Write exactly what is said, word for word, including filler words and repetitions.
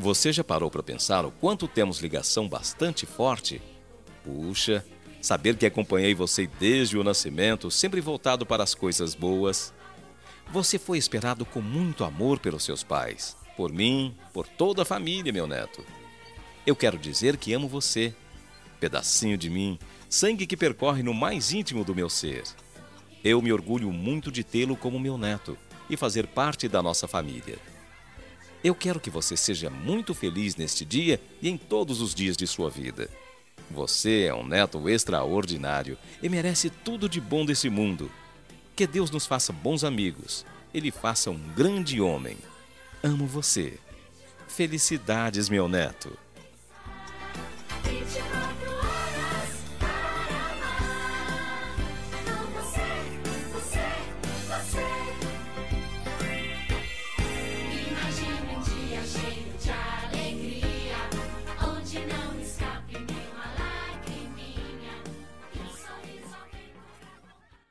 Você já parou para pensar o quanto temos ligação bastante forte? Puxa, saber que acompanhei você desde o nascimento, sempre voltado para as coisas boas. Você foi esperado com muito amor pelos seus pais, por mim, por toda a família, meu neto. Eu quero dizer que amo você, pedacinho de mim, sangue que percorre no mais íntimo do meu ser. Eu me orgulho muito de tê-lo como meu neto e fazer parte da nossa família. Eu quero que você seja muito feliz neste dia e em todos os dias de sua vida. Você é um neto extraordinário e merece tudo de bom desse mundo. Que Deus nos faça bons amigos e lhe faça um grande homem. Amo você. Felicidades, meu neto.